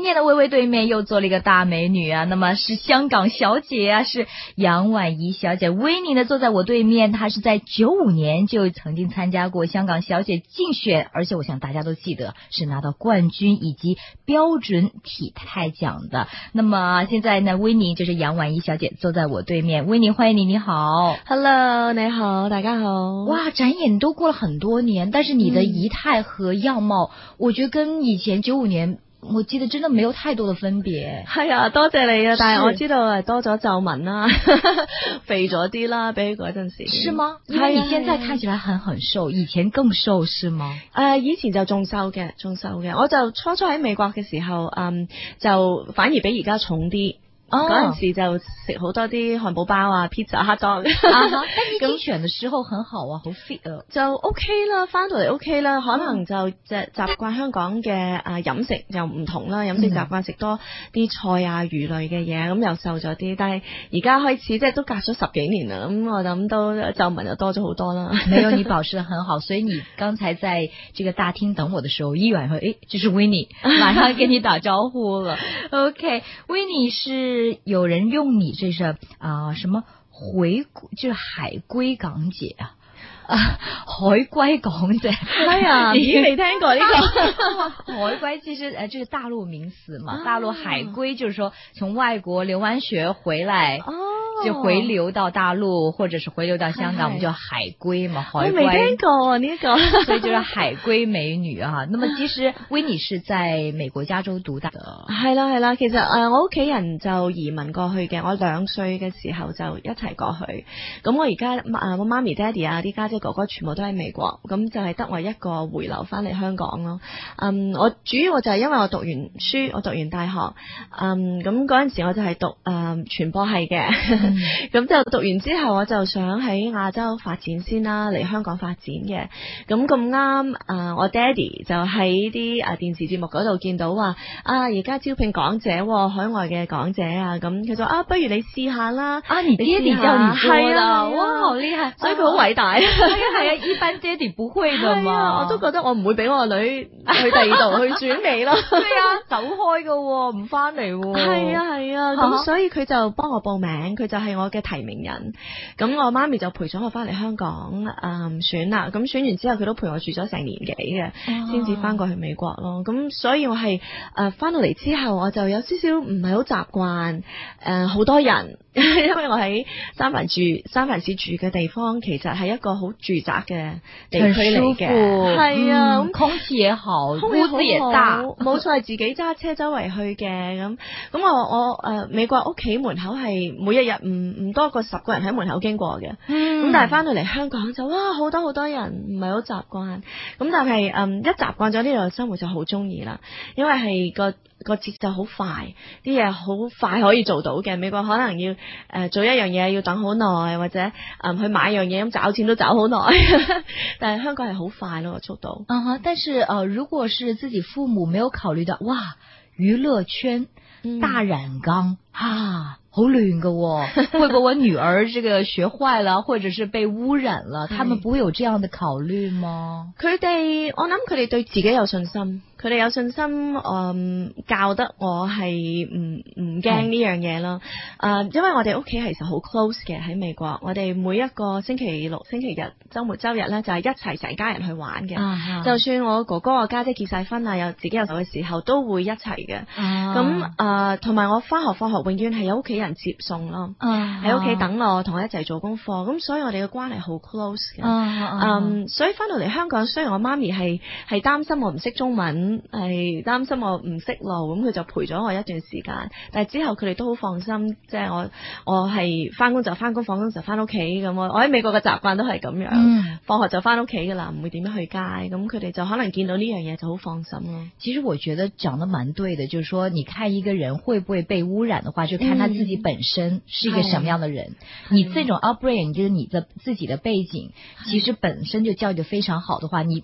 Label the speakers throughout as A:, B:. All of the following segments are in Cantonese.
A: 天的微微对面又坐了一个大美女啊，那么是香港小姐啊，是杨婉怡小姐。维尼呢坐在我对面，她是在95年就曾经参加过香港小姐竞选，而且我想大家都记得是拿到冠军以及标准体态奖的。那么现在呢，维尼就是杨婉怡小姐坐在我对面，维尼欢迎你，你好。
B: Hello， 你好，大家好。
A: 哇，展演都过了很多年，但是你的仪態和樣貌，我覺得跟以前95年我記得真的沒有太多的分別。
B: 係啊，多謝你啊，但係我知道多咗皺紋啦，肥咗啲啦，比起嗰陣時。
A: 是嗎？因為你現在看起來很瘦，以前更瘦是嗎？
B: 以前就仲瘦嘅。我就初喺美國嘅時候，就反而比而家重啲。嗰陣時就食好多啲漢堡包啊、pizza、hot dog。
A: 但你競選嘅時候很好啊，好 fit 啊，
B: 就 OK 啦，翻到嚟 OK 啦，可能就習慣香港嘅飲食就唔同啦，飲食習慣食多啲菜啊、魚類嘅嘢，咁又瘦咗啲。但係而家開始即係都隔咗10幾年啦，咁我諗都皺紋就多咗好多啦。
A: 沒有，你保持得很好，所以你剛才在這個大廳等我的時候，一遠說，誒，這是 Winnie， 馬上跟你打招呼了。OK，Winnie 是。有人用你這是什麼就是海歸港姐啊，海歸港姐，
B: 係啊，咦，未聽過呢個？
A: 海歸其實這是大陸名詞嘛，大陸海歸就是說從外國留完學回來。就回流到大陸，或者是回流到香港，我們叫海歸嘛，海歸。我
B: 未聽過呢個，
A: 所以就是海歸美女啊。那麼其實維尼是在美國加州讀大的。
B: 係啦，其實我屋企人就移民過去嘅，我2歲嘅時候就一齊過去。咁我而家我媽咪、爹哋啊、啲家姐、哥哥全部都喺美國，咁就係得我一個回流翻嚟香港咯。我主要就係因為我讀完書，我讀完大學，咁嗰陣時我就係讀傳播系嘅。咁就讀完之後，我就想喺亞洲發展先啦，嚟香港發展嘅。咁啱，我爹哋就喺啲電視節目嗰度見到話而家招聘港姐，海外嘅港姐啊，咁佢就不如你試下啦。
A: 你爹哋叫你說啦，哇，好厲害，
B: 所以佢好偉大。
A: 係啊，一般爹哋不會㗎嘛。
B: 我都覺得我唔會俾我女去第二度去轉美咯。
A: 對啊，走開㗎喎，唔翻嚟喎。
B: 係啊，咁所以佢就幫我報名，佢就係我嘅提名人，咁我媽咪就陪咗我翻嚟香港選啦，咁選完之後佢都陪我住咗成年幾嘅，先至翻過去美國咯。咁所以我係翻到嚟之後，我就有少少唔係好習慣好多人，因為我喺三藩市住嘅地方，其實係一個好住宅嘅地區嚟嘅，係啊，咁
A: 空氣也好，屋子也大，
B: 冇錯，係自己揸車周圍去嘅。咁我美國屋企門口係每一日唔多過10個人喺門口經過嘅，咁但係翻到嚟香港就哇好多人，唔係好習慣。咁但係一習慣咗呢度生活就好中意啦，因為係個節奏好快，啲嘢好快可以做到嘅。美國可能要做一樣嘢要等好耐，或者去買樣嘢咁找錢都找好耐，但係香港係好快咯個速度。
A: 但是如果是自己父母沒有考慮到，哇，娛樂圈大染缸好亂㗎喎，會不會我女兒這個學壞了，或者是被污染了，他們不會有這樣的考慮嗎？
B: 我諗佢哋對自己有信心。佢哋有信心，教得我係唔驚呢樣嘢咯。因為我哋屋企其實好 close 嘅喺美國，我哋每一個星期六、星期日、周末、周日咧就係一齊成家人去玩嘅。就算我哥哥、我家姐結晒婚啊，有自己有手嘅時候，都會一齊嘅。咁同埋我翻學放學永遠係有屋企人接送咯，喺屋企等我，同我一齊做功課。咁所以我哋嘅關係好 close 嘅。所以翻到嚟香港，雖然我媽咪係擔心我唔識中文。係擔心我唔識路，咁佢就陪咗我一段時間，但係之後佢哋都好放心，即係我係翻工就翻工，放工就翻屋企咁。我喺美國嘅習慣都係咁樣，放學就翻屋企噶啦，唔會點樣去街，咁佢哋就可能見到呢樣嘢就好放心咯。
A: 其實我覺得講得蠻對的，就是說你看一個人會不會被污染的話，就看他自己本身是一個什麼樣的人。你這種 upbringing 就是你的自己的背景，其實本身就教育得非常好的話，你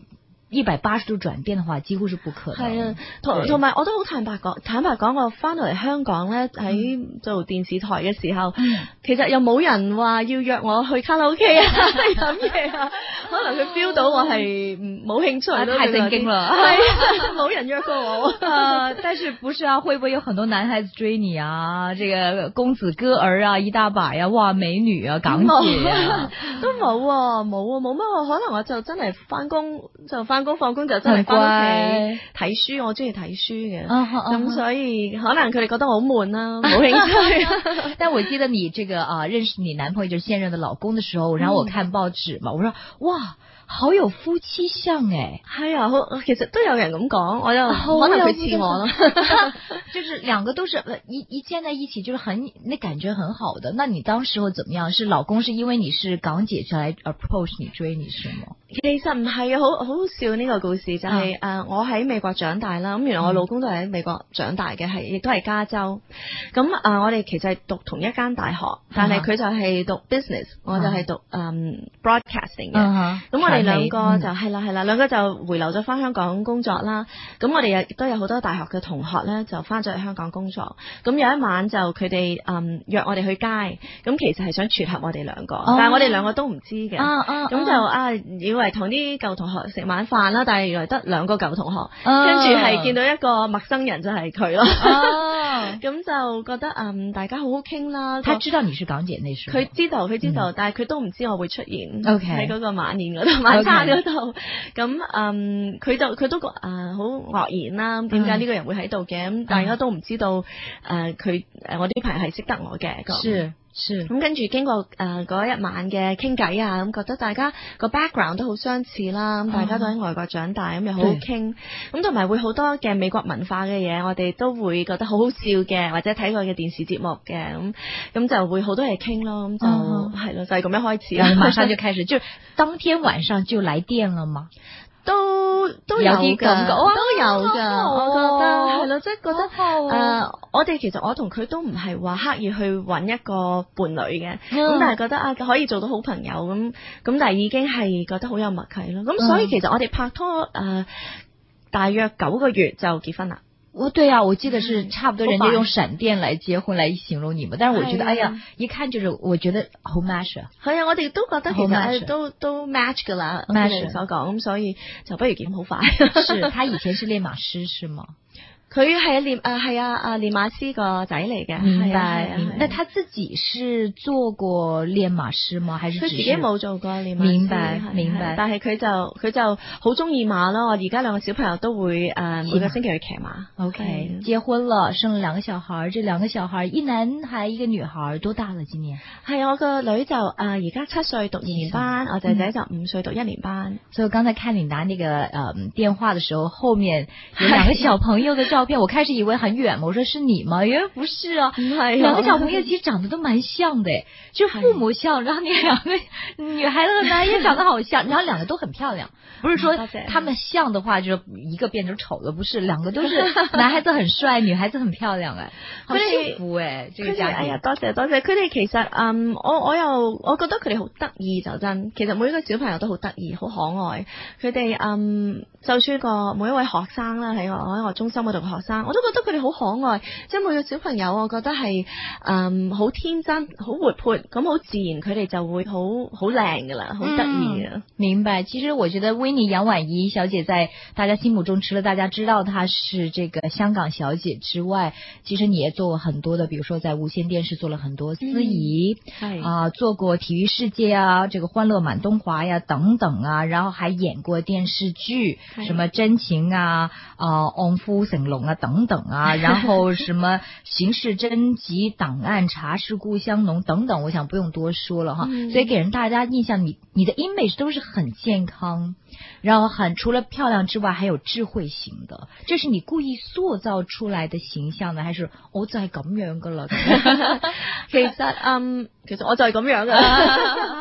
A: 180度轉變的話，幾乎是不可能。
B: 係啊，同埋我都好坦白講，我翻到嚟香港咧，喺做電視台嘅時候，其實又冇人話要約我去卡拉 OK 啊，飲嘢啊，可能佢 feel 到我係冇興趣咯，
A: 太正經啦，
B: 係冇人約過我。
A: 但是不是啊？會不會有很多男孩子追你啊？這個公子哥兒啊，一大把呀，哇，美女啊，港姐啊，
B: 都冇乜，可能我就真係翻工放工就真係翻屋企睇書，我中意睇書嘅，咁所以可能佢哋覺得我好悶啦，冇興趣。
A: 但我記得你這個認識你男朋友就是現任的老公的時候，然後我看報紙嘛，我說哇，好有夫妻相誒。
B: 係啊，其實都有人咁講，我就可能佢似我咯，
A: 就是兩個都是一見在一起就是那感覺很好的。那你當時候怎麼樣？是老公是因為你是港姐就來 approach 你追你是嗎？
B: 其實唔係啊，好笑呢個故事就係我喺美國長大啦，咁原來我老公都係喺美國長大嘅，亦都係加州。咁我哋其實係讀同一間大學，但係佢就係讀 business，我就係讀broadcasting 嘅。咁我哋兩個就係啦，兩個就回流咗翻香港工作啦。咁我哋亦都有好多大學嘅同學咧，就翻咗去香港工作。咁有一晚就佢哋約我哋去街，咁其實係想撮合我哋兩個，但係我哋兩個都唔知嘅。咁就以為同啲舊同學食晚飯啦，但係原來得兩個舊同學，跟住係見到一個陌生人就係佢咯。咁就覺得大家好好傾啦。
A: 他知道你是港姐那時候，
B: 佢知道，但係佢都唔知我會出現喺嗰個晚宴嗰度、
A: 晚
B: 餐嗰度。咁佢都好愕然啦。點解呢個人會喺度嘅？咁大家都唔知道我啲朋友係識得我嘅。咁跟住經過嗰一晚嘅傾偈啊，咁覺得大家個 background 都好相似啦，咁大家都喺外國長大，咁又好好傾，咁同埋會好多嘅美國文化嘅嘢，我哋都會覺得好好笑嘅，或者睇過嘅電視節目嘅，咁就會好多嘢傾咯，咁就係咯，就係咁樣開始啦。
A: 馬上就開始，就當天晚上就來電了嗎？
B: 都有啲感覺，都有噶，我覺得係咯，即係覺得我哋其實我同佢都唔係話刻意去揾一個伴侶嘅，咁但係覺得可以做到好朋友咁，但係已經係覺得好有默契咯。咁所以其實我哋拍拖大約9個月就結婚啦。
A: 對啊，我記得是差不多人家用閃電來結婚來形容你們，但是我覺得，哎呀，一看就是我覺得好 match 啊。
B: 係啊，我哋都覺得其實都 match 噶啦，我哋所講，咁所以就不如結好快。
A: 是他以前是練馬師是嗎？
B: 佢係練馬師個仔嚟嘅。
A: 明白。那他自己是做過練馬師嗎？還是
B: 佢自己冇做過練馬師？
A: 明白。
B: 但係佢就好中意馬咯。我而家2個小朋友都會每個星期去騎馬。
A: OK，結婚了，生了2個小孩，這2個小孩一男孩一個女孩，多大了今年？
B: 係我個女就而家7歲讀2年班，我仔仔就5歲讀1年班。
A: 所以我剛才看你拿那個電話的時候，後面有2個小朋友的照片，我開始以為很遠，我說是你嗎？原來不是啊，2個小朋友其實長得都蠻像的，就父母像，然後你2個女孩子和男孩也長得好像，然後2個都很漂亮，不是說他們像的話就一個變成醜的，不是，2個都是男孩子很帥，女孩子很漂亮，好幸福這個家庭。
B: 哎呀，多謝，佢哋其實我覺得佢哋好得意就真，其實每一個小朋友都好得意，好可愛，佢哋就算每一位學生啦，喺我中心嗰度嘅學生，我都覺得佢哋好可愛，即係每個小朋友，我覺得係好天真、好活潑，咁好自然，佢哋就會好靚噶啦，好得意啊！
A: 明白。其實我覺得維尼楊婉儀小姐在大家心目中，除了大家知道她是這個香港小姐之外，其實你也做過很多的，比如說在無線電視做了很多司儀，做過體育世界啊，這個歡樂滿東華呀等等啊，然後還演過電視劇，什麼真情啊，昂夫成龍啊等等啊，然後什麼刑事偵緝檔案、茶是故鄉濃等等，我想不用多說了哈。所以給人大家印象，你的 image 都是很健康，然後除了漂亮之外，還有智慧型的，這是你故意塑造出來的形象呢，還是我就係咁樣噶啦？
B: 其實我就係咁樣噶啦。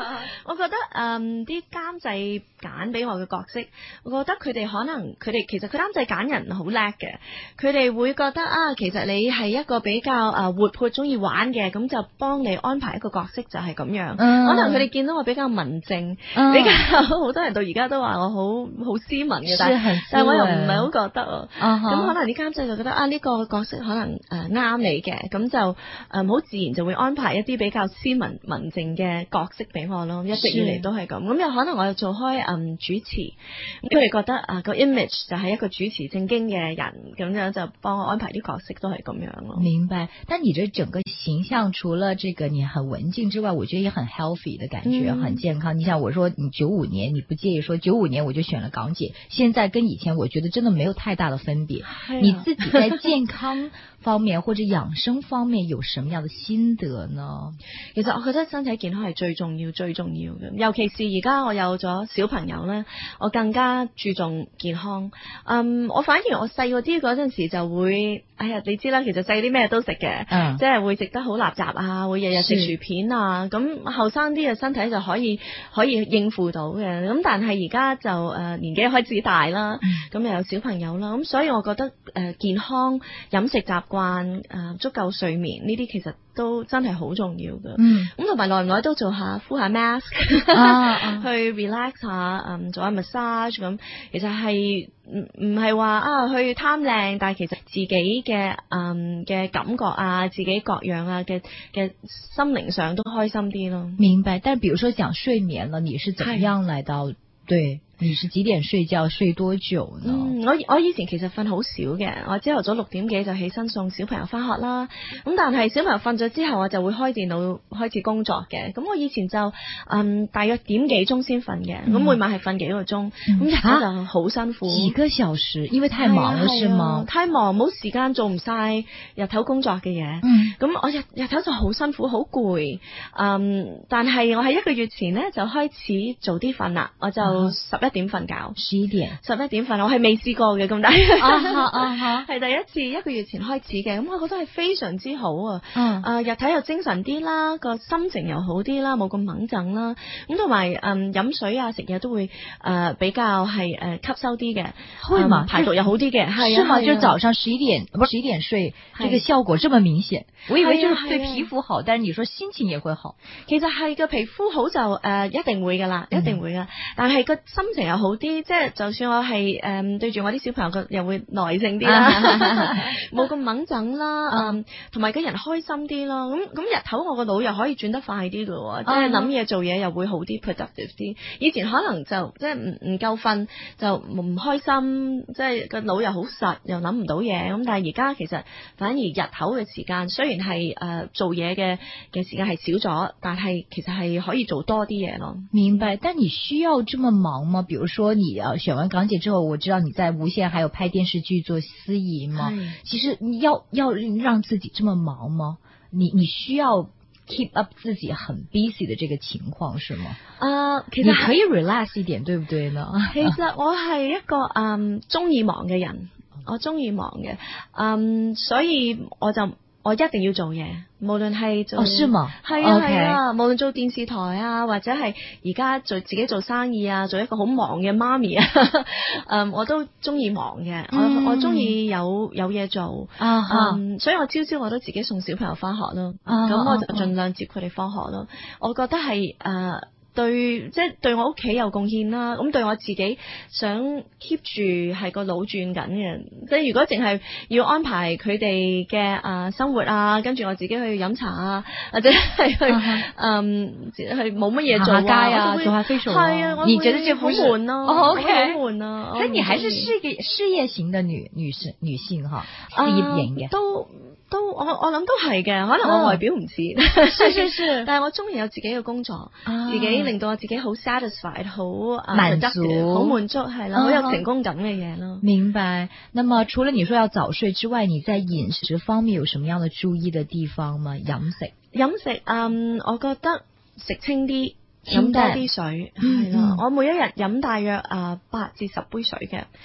B: 我覺得啲監製揀俾我嘅角色，我覺得佢哋其實佢監製揀人好叻嘅，佢哋會覺得其實你係一個比較活潑中意玩嘅，咁就幫你安排一個角色就係咁樣。可能佢哋見到我比較文靜，比較好多人到而家都話我好斯文嘅，但係我又唔係好覺得咁可能啲監製就覺得呢個角色可能啱你嘅，咁就好自然就會安排一啲比較斯文文靜嘅角色俾我咯。一直以嚟都係咁，咁有可能我又做開主持，咁佢哋覺得個 image 就係一個主持正經嘅人，咁樣就幫我安排啲角色都係咁樣咯。
A: 明白。但你這整個形象除了這個你很文靜之外，我覺得也很 healthy 的感覺，很健康。你像我說你95年，你不介意說95年我就選了港姐，現在跟以前我覺得真的沒有太大的分別。你自己在健康方面或者養生方面有什麼樣的心得呢？
B: 其實我覺得身體健康係最重要嘅，尤其是而家我有咗小朋友咧，我更加注重健康。我反而我細個啲嗰陣時就會，你知啦，其實細啲咩都食嘅，即係會食得好垃圾啊，會日日食薯片啊，咁後生啲嘅身體就可以應付到嘅。咁但係而家就年紀開始大啦，咁又有小朋友啦，咁所以我覺得健康飲食習慣足夠睡眠呢啲其實都真係好重要嘅。咁同埋耐唔耐都做下敷下 mask 去 relax 下，做下 massage 咁。其實係唔係話去貪靚，但係其實自己嘅感覺啊，自己各樣啊嘅心靈上都開心啲咯。
A: 明白。但係比如說講睡眠了，你是怎麼樣來到對？你是幾點睡覺，睡多久呢？
B: 我以前其實瞓好少嘅，我朝頭早6點幾就起身送小朋友翻學啦。咁但係小朋友瞓咗之後，我就會開電腦開始工作嘅。咁我以前就大約點幾鐘先瞓嘅，咁每晚係瞓幾個鐘，咁日頭就好辛苦。
A: 幾個小時，因為太忙了是嗎？
B: 太忙，冇時間做唔晒日頭工作嘅嘢。咁我日頭就好辛苦，好攰。但係我喺1個月前呢，就開始早啲瞓啦，我就11點瞓覺
A: ，11點
B: 瞓，我係未試過嘅咁大，係第一次1個月前開始嘅，咁我覺得係非常之好啊！日頭又精神啲啦，個心情又好啲啦，冇咁猛震啦，咁同埋飲水啊食嘢都會比較係吸收啲嘅，
A: 會嘛？
B: 排毒又好啲嘅，係
A: 是嗎？就早上11點睡，這個效果這麼明顯，我以為就是對皮膚好，但係你說心情也會好，
B: 其實係個皮膚好就一定會噶啦，一定會噶，但係個心情又好啲，即係就算我係對住我啲小朋友，又會耐性啲啦，冇咁猛整啦，同埋個人開心啲咯。咁日頭我個腦又可以轉得快啲嘅，即係諗嘢做嘢又會好啲 productive 啲。以前可能就即係唔夠瞓就唔開心，即係個腦又好實，又諗唔到嘢。咁但係而家其實反而日頭嘅時間雖然係做嘢嘅時間係少咗，但係其實係可以做多啲嘢咯。
A: 明白，但你需要這麼忙嗎？比如說你選完港姐之後，我知道你在無線還有拍電視劇做司儀嘛。其實你要讓自己這麼忙嗎？你需要 keep up 自己很 busy 的這個情況是嗎？
B: 其實
A: 你可以 relax 一點，對不對呢？
B: 其實我係一個中意忙嘅人，我中意忙嘅，所以我一定要做嘢，無論係做
A: 是嗎？
B: 係啊，無論做電視台啊，或者係而家自己做生意啊，做一個好忙嘅媽咪啊，我都中意忙嘅，我中意有嘢做，所以我朝朝我都自己送小朋友翻學咯，咁我就盡量接佢哋翻學咯，我覺得係對，即係對我屋企有貢獻啦。咁對我自己想 keep 住係個腦轉緊嘅。即係如果淨係要安排佢哋嘅生活啊，跟住我自己去飲茶啊，或者係去冇乜嘢做啊，
A: 街啊，做下 facial 啊。
B: 係啊，你覺得這好悶咯
A: ？OK，
B: 好悶啊。
A: 所以你還是事業型的女性哈，事業型嘅。
B: 都我諗都係嘅，可能我外表唔似，是，但係我中意有自己嘅工作，自己令到我自己好 satisfied， 好滿足，好滿足係啦，好有成功感嘅嘢咯。
A: 明白。那麼除了你說要早睡之外，你在飲食方面有什麼樣的注意的地方嗎？飲食，
B: 我覺得食清啲。飲多啲水係啦，我每一日飲大約8至10杯水嘅，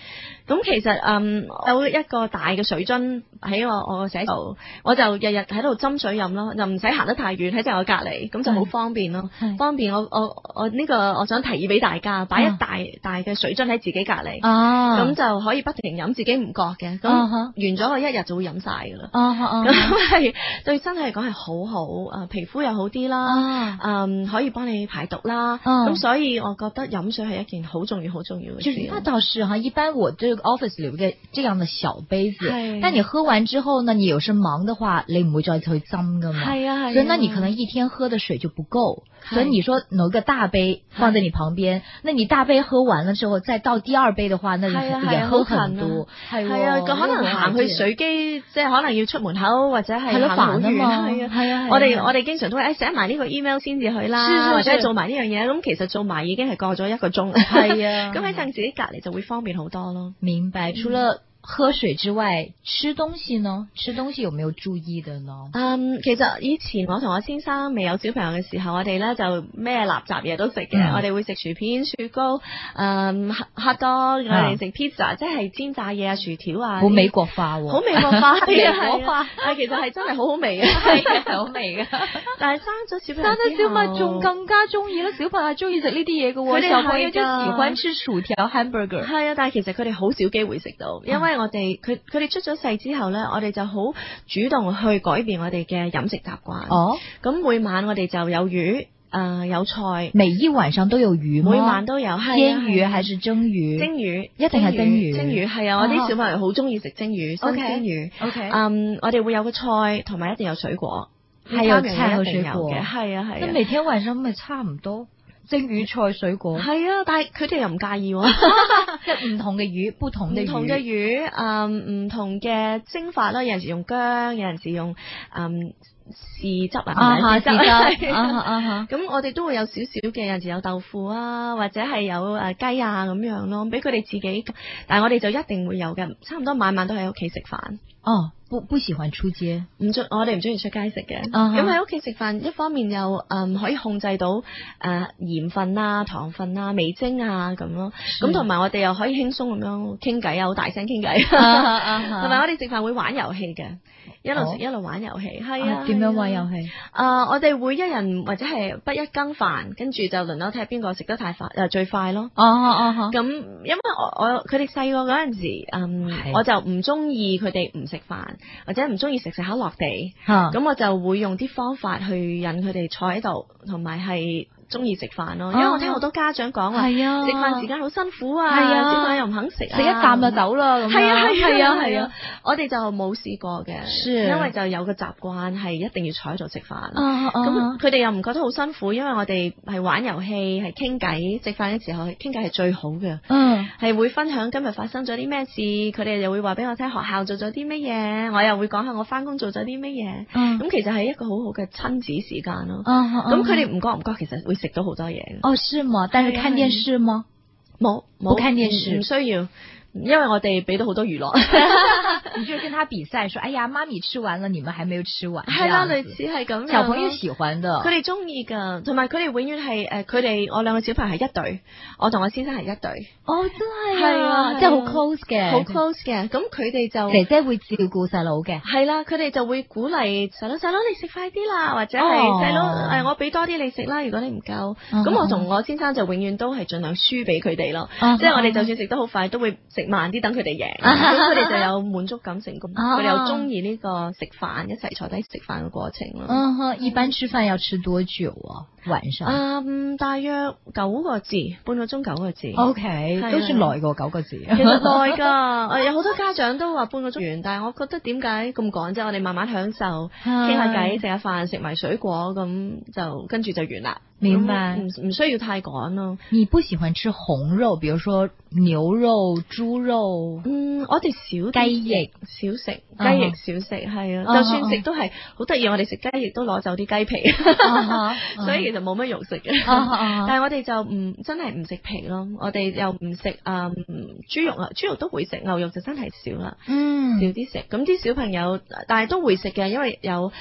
B: 咁其實有一個大嘅水樽喺我個寫度，我就日日喺度斟水飲咯，就唔使行得太遠，喺正我隔離，咁就好方便咯。方便我呢個我想提議俾大家，擺一大嘅水樽喺自己隔離，咁就可以不停飲，自己唔覺嘅。咁完咗我一日就會飲晒㗎啦。咁係對身體嚟講係好好，皮膚又好啲啦，可以幫你排毒啦。咁所以我覺得飲水係一件好重要好重要嘅事。
A: 那倒是哈，一般我這個 office 裡有個這樣的小杯子，但你喝完之後呢，你有時忙的話，你唔會再去斟噶嘛。係啊，所以那你可能一天喝的水就不夠。所以你說攞個大杯放在你旁邊，那你大杯喝完了之後，再倒第二杯的話，那也喝很多。係啊，
B: 可能行去水機，即係可能要出門口或者係行好遠啊。係啊，我哋經常都會寫埋呢個 email 先至去啦，或者做埋呢樣嘢。咁其實做埋已經係過咗1個鐘。係啊，咁喺正自己隔離就會方便好多咯。
A: 明白。除了喝水之外，吃東西呢？吃東西有沒有注意的呢？
B: 其實以前我同我先生未有小朋友嘅時候，我哋咧就咩垃圾嘢都食嘅。我哋會食薯片、雪糕、hot dog，我哋食 pizza，即係煎炸嘢啊、薯條啊。
A: 好美國化喎！
B: 好美國化，美國化。其實係真係好好味嘅，
A: 係好味嘅。
B: 但係生咗小朋友之後，
A: 生咗小朋友仲更加中意啦！小朋友中意食呢啲嘢嘅喎，小朋友就喜歡吃薯條、hamburger。係
B: 啊，但係其實佢哋好少機會食到，因為我哋佢哋出咗世之後咧，我哋就好主動去改變我哋嘅飲食習慣。咁每晚我哋就有魚，有菜。
A: 每一晚上都有魚嗎？
B: 每晚都有。
A: 煎魚還是蒸魚？
B: 蒸魚，
A: 一定係蒸魚。
B: 蒸魚係啊！我啲小朋友好中意食蒸魚，新鮮魚。我哋會有個菜，同埋一定有水果。
A: 係有菜和水果
B: 嘅，係啊。
A: 咁每天晚上咪差唔多。蒸魚菜水果
B: 係啊，但係佢哋又唔介意喎。
A: 即係唔同嘅魚，不同嘅魚，
B: 唔同嘅蒸法啦。有陣時用薑，有陣時用豉汁啊，豉汁。咁我哋都會有少少嘅，有陣時有豆腐啊，或者係有雞啊咁樣咯，俾佢哋自己。但係我哋就一定會有嘅，差唔多晚晚都喺屋企食飯。
A: 不喜歡出街，
B: 我哋唔中意出街食嘅。咁喺屋企食飯，一方面又可以控制到鹽分啊、糖分啊、味精啊咁咯。咁同埋我哋又可以輕鬆咁樣傾偈啊，好大聲傾偈。同埋我哋食飯會玩遊戲嘅，一路食一路玩遊戲。係啊，
A: 點樣玩遊戲？
B: 我哋會一人或者係不一羹飯，跟住就輪流睇下邊個食得太快最快咯。咁因為佢哋細個嗰陣時，我就唔中意佢哋唔食飯。或者唔中意食口落地，咁我就會用啲方法去引佢哋坐喺度，同埋係中意食飯咯。因為我聽好多家長講話，食飯時間好辛苦啊，小朋友又唔肯食，食一啖就走啦。係啊，我哋就冇試過嘅，因為就有個習慣係一定要坐喺度食飯。咁佢哋又唔覺得好辛苦，因為我哋係玩遊戲，係傾偈，食飯嘅時候傾偈係最好嘅。係會分享今日發生咗啲咩事，佢哋又會話俾我聽學校做咗啲乜嘢，我又會講下我翻工做咗啲乜嘢。咁其實係一個好好嘅親子時間咯。咁佢哋唔覺，其實會食到好多嘢。
A: 是嗎？但是看電視嗎？冇，不看電視，
B: 唔需要。因為我哋俾到好多娛樂，
A: 你就跟他比賽，說：哎呀，媽咪吃完了，你們還沒有吃完。
B: 係啦，類似係咁。
A: 小朋友喜歡的，
B: 佢哋中意噶，同埋佢哋永遠係佢哋我兩個小朋友係一對，我同我先生係一對。
A: 真係啊，即係好 close 嘅，
B: 好 close 嘅。咁佢哋就
A: 姐姐會照顧細佬嘅，
B: 係啦，佢哋就會鼓勵細佬你食快啲啦，或者係細佬我俾多啲你食啦，如果你唔夠。咁我同我先生就永遠都係盡量輸俾佢哋咯，即係我哋就算食得好快，都會食慢啲，等佢哋贏，咁佢哋就有滿足感成功，佢哋又中意呢個食飯一齊坐低食飯嘅過程咯。
A: 一般吃飯要吃多久啊？晚上？
B: 大約9個字，半個鐘9個字。
A: OK，都算耐過9個字。
B: 其實耐㗎，有好多家長都話半個鐘完，但係我覺得點解咁趕啫？我哋慢慢享受，傾下偈，食下飯，食埋水果，咁就跟住就完啦。
A: 明白，
B: 唔需要太趕咯。
A: 你不喜歡吃紅肉，比如說牛肉、豬肉？
B: 我哋少
A: 雞翼
B: 少食，雞翼少食，係啊。就算食都係好得意，我哋食雞翼都攞走啲雞皮，所以其實冇乜肉食嘅。但係我哋就真係唔食皮咯。我哋又唔食豬肉啊，豬肉都會食，牛肉就真係少啦。少啲食。咁啲小朋友，但係都會食嘅，因為有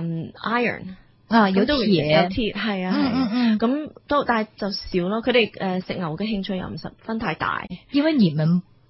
B: iron。
A: 有鐵，
B: 係啊，咁都但係就少咯。佢哋食牛嘅興趣又唔十分太大，
A: 因為你們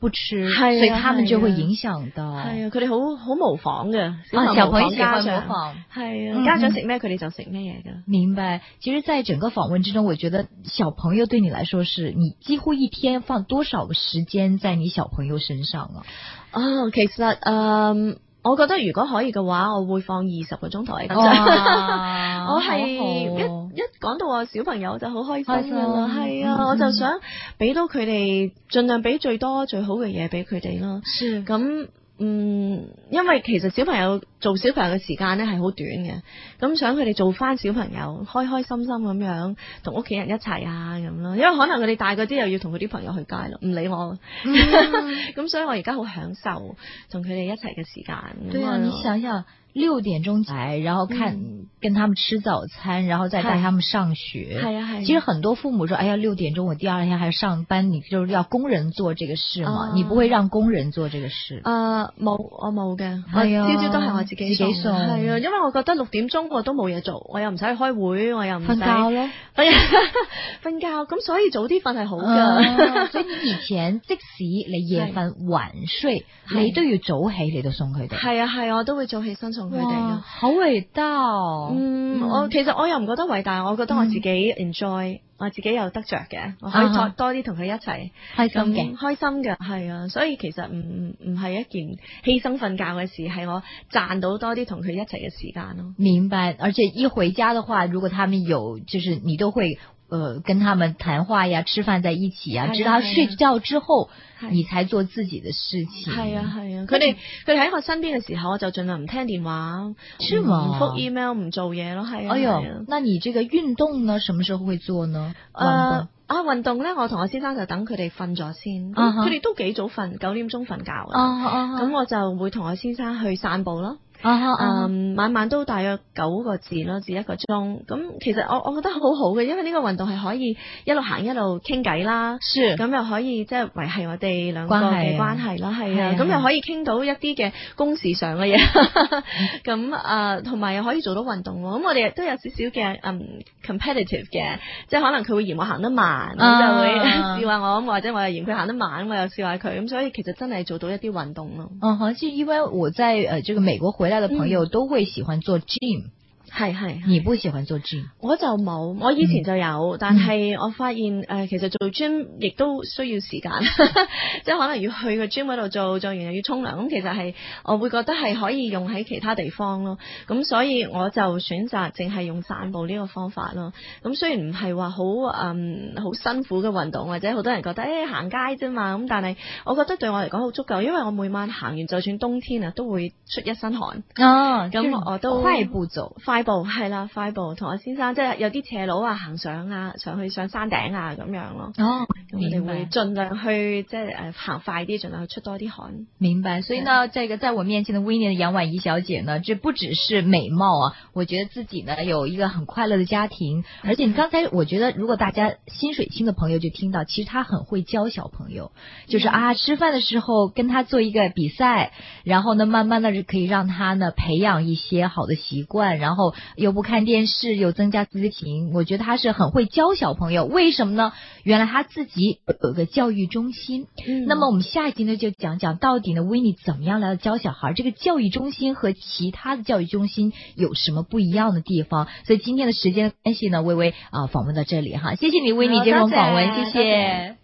A: 不吃，所以他們就會影響到。
B: 係啊，佢哋好模仿嘅，
A: 小朋友喜歡模仿。
B: 係啊，家長食咩佢哋就食咩嘢㗎。
A: 明白。其實在整個訪問之中，我覺得小朋友對你來說是你幾乎一天放多少個時間在你小朋友身上啊？
B: 其實我覺得如果可以嘅話，我會放20個鐘頭喺咁。我係一講到話小朋友就好開心㗎啦，係啊，我就想俾到佢哋，盡量俾最多最好嘅嘢俾佢哋咯。咁因為其實小朋友做小朋友嘅時間咧係好短嘅，咁想佢哋做翻小朋友，開開心心咁樣同屋企人一齊啊咁咯。因為可能佢哋大個啲又要同佢啲朋友去街咯，唔理我。咁所以我而家好享受同佢哋一齊嘅時間。
A: 對啊，你想想6點鐘來，然後跟他們吃早餐，然後再帶他們上學。係啊係。其實很多父母說，哎呀6點鐘我第二天還要上班，你就是要工人做這個事嘛？你不會讓工人做這個事？
B: 冇，我冇嘅。係啊，朝朝都係我自己送。係啊，因為我覺得6點鐘我都冇嘢做，我又唔使去開會，我又唔使瞓覺咯。瞓覺，咁所以早啲瞓係好㗎。
A: 所以你以前即使你夜瞓晚睡，你都要早起嚟到送佢哋。係
B: 啊，我都會早起身送佢哋㗎。
A: 好偉大。
B: 我其實我又唔覺得偉大，我覺得我自己 enjoy，我自己有得着嘅，我可以多啲同佢一齊
A: 開心嘅，
B: 開心嘅，係啊，所以其實唔係一件犧牲瞓覺嘅事，係我賺到多啲同佢一齊嘅時間咯。
A: 明白，而且一回家的話，如果他們有，就是你都會跟他們談話呀，吃飯在一起呀，直到睡覺之後，你才做自己的事情。
B: 係啊，佢哋喺我身邊嘅時候，我就盡量唔聽電話，唔覆 email， 唔做嘢咯。係啊。哎呦，
A: 那你這個運動呢？什麼時候會做呢？
B: 運動咧，我同我先生就等佢哋瞓咗先，佢哋都幾早瞓，9點鐘瞓覺嘅。咁我就會同我先生去散步咯。晚晚都大約9個字咯，至1個鐘。咁其實我覺得好好嘅，因為呢個運動係可以一路行一路傾偈啦。咁又可以即係維繫我哋兩個嘅關係啦。係啊，咁又可以傾到一啲嘅公事上嘅嘢。咁同埋又可以做到運動咯。咁我哋都有少少嘅competitive 嘅，即係可能佢會嫌我行得慢，咁就會笑下我，或者我又嫌佢行得慢，我又笑下佢。咁所以其實真係做到一啲運動咯。
A: 好似因為我在這個美國回來的朋友都會喜歡做 gym。係，你不喜歡做 gym？
B: 我就冇，我以前就有，但係我發現其實做 gym 亦都需要時間，即係可能要去個 gym 嗰度做完又要沖涼，咁其實係我會覺得係可以用喺其他地方咯。咁所以我就選擇淨係用散步呢個方法咯。咁雖然唔係話好辛苦嘅運動，或者好多人覺得行街啫嘛，咁但係我覺得對我嚟講好足夠，因為我每晚行完，就算冬天啊都會出一身汗。咁我都
A: 快步走。
B: 係啦，快步同我先生即係有啲斜路啊，行上去上山頂啊咁樣咯。咁我哋會盡量去即係行快啲，盡量去出多啲汗。
A: 明白。所以呢，這個在我面前的Winnie的楊婉儀小姐呢，這不只是美貌啊，我覺得自己呢有一個很快樂的家庭。而且你剛才我覺得，如果大家心水清的朋友就聽到，其實她很會教小朋友，就是吃飯的時候跟他做一個比賽，然後呢慢慢的可以讓他呢培養一些好的習慣，然後又不看電視，又增加自信。我覺得他是很會教小朋友。為什麼呢？原來他自己有個教育中心。那麼我們下一集呢就講講到底呢 Winnie 怎麼樣來教小孩，這個教育中心和其他的教育中心有什麼不一樣的地方。所以今天的時間關係呢，微微訪問到這裡哈，謝謝你 Winnie 接受訪問，謝謝。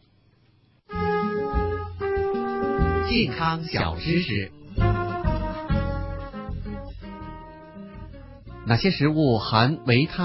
C: 健康小知識。哪些食物含維他